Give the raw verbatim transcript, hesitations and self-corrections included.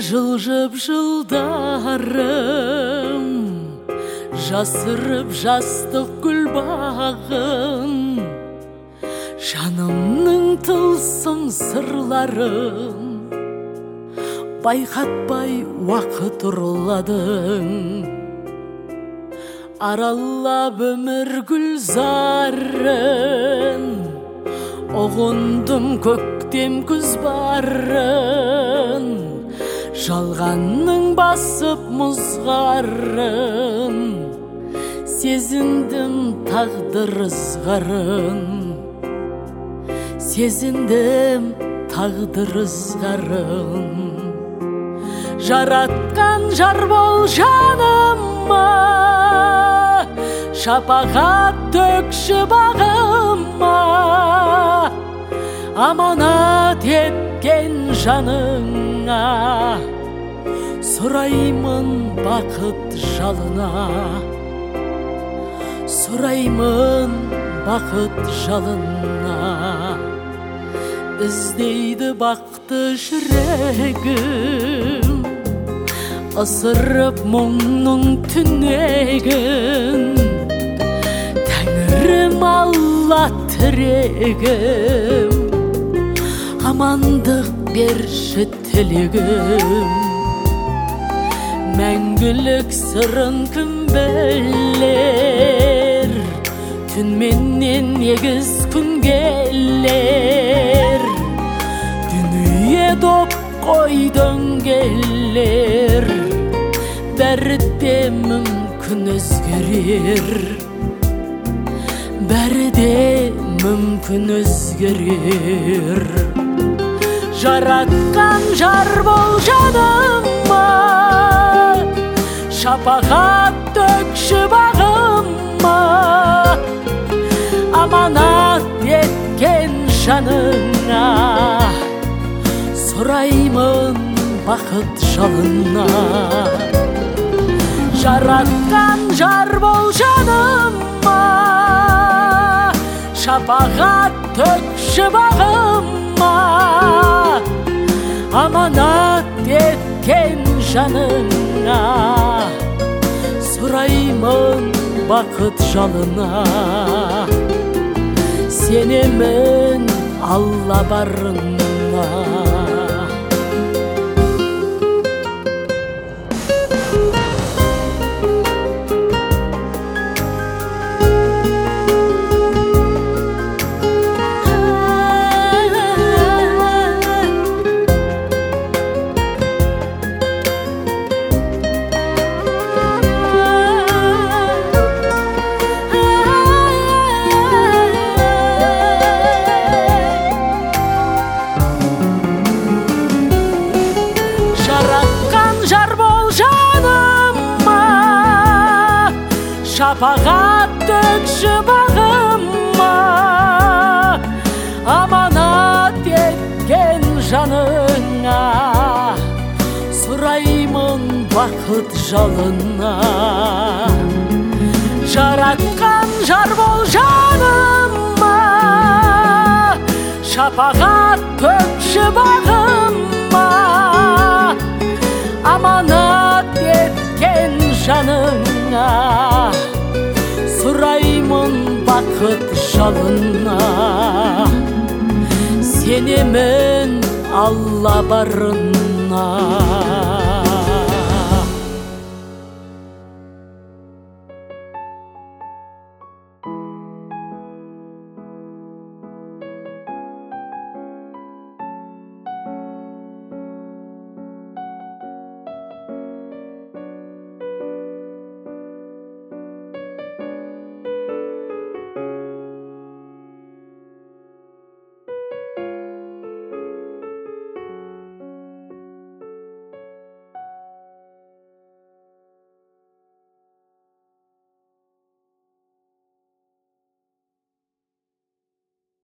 жылжып жылдарым, жасырып жастық гүл бағын, жанымның тылсым сырларын байқатпай уақыт ұрладың. Аралап өмір гүлзарын, ұғындым көктем күз барын, жалғанның басып мұзғарын, сезіндім тағдыр ызғарын, сезіндім тағдыр ызғарын. Жаратқан жар бол жаныма, шапағат төкші бағыма, аманат еткен жаныңа, сұраймын бақыт жалына, сұраймын бақыт жалына. Іздейді бақты жүрегім, ысырып мұңның түнегін, Тәңірім Алла тірегім, амандық берші тілегім. Мәңгілік сырын кім білер, түнменен егіз күн келер, дүние доп қой дөңгелер, бәрі де мүмкін өзгерер, бәрі де мүмкін өзгерер. Жаратқан жар бол жаныма, шапағат төкші бағыма, аманат еткен жаныңа, сұраймын бақыт жалына. Жаратқан жар бол жаныма, шапағат төкші бағыма, аманат еткен жаныңа, сұраймын бақыт жалына. Сенемін Алла барына. Шапағат төкші бағыма, аманат еткен жаныңа, сұраймын бақыт жалына. Жаратқан жар бол жаныма, шапағат төкші бағыма, аманат еткен жаныңа, сұраймын бақыт жалына. Сенемін Алла барына.